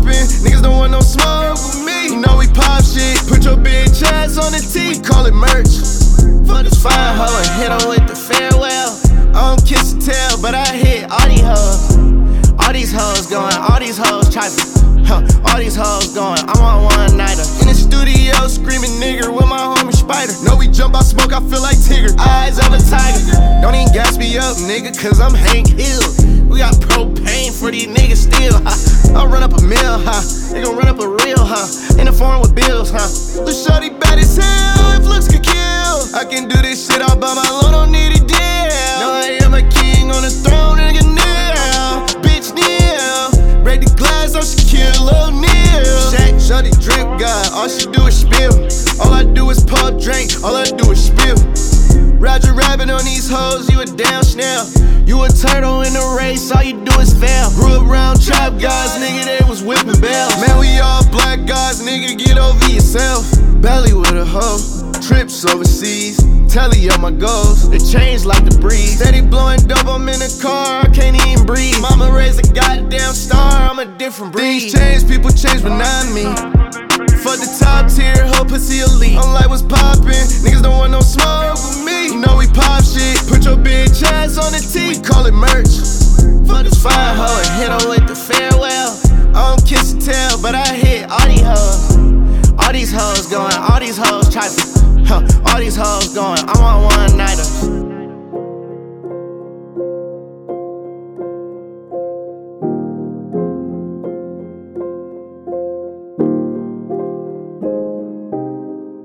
poppin', niggas don't want no smoke with me. You know we pop shit, put your bitch ass on the T, call it merch. Fuck this fine hoe and hit her with the farewell. I don't kiss and tell, but I hit all these hoes. All these hoes going, all these hoes trying, all these hoes going, I'm on one-nighter. In the studio screaming nigger with my homie Spider. Know we jump out smoke, I feel like Tigger, eyes of a tiger. Don't even gas me up, nigga, cause I'm Hank Hill. We got propane for these niggas still, I'll run up a mill, they gon' run up a reel, in the foreign with bills, Lil' shorty bad as hell, if looks could kill. I can do this shit all by my loan, don't need a deal. Know I am a king on the throne, nigga, kneel. Bitch, kneel. Break the glass, I should kill Lil' Neil. Shaq, shorty, drip god, all she do is spill. All I do is pub drink, all I do is spill. Roger Rabbit on these hoes, you a damn snail. You a turtle in the race, all you do is fail. Grew up around trap guys, nigga, they was whipping bells. Man, we all black guys, nigga, get over yourself. Belly with a hoe, trips overseas, telly on my goals. They change like the breeze. Steady blowing dope, I'm in the car, I can't even breathe. Mama raised a goddamn star, I'm a different breed. Things change, people change, but not me. Fuck the top tier, whole pussy elite. I'm like, what's poppin'? Niggas don't want no smoke with me. You know we pop shit, put your bitch ass on the T, we call it merch. Fuck this fine hoe and hit her with the farewell. I don't kiss and tell, but I hit all these hoes. All these hoes going, all these hoes trying, all these hoes going, I'm on one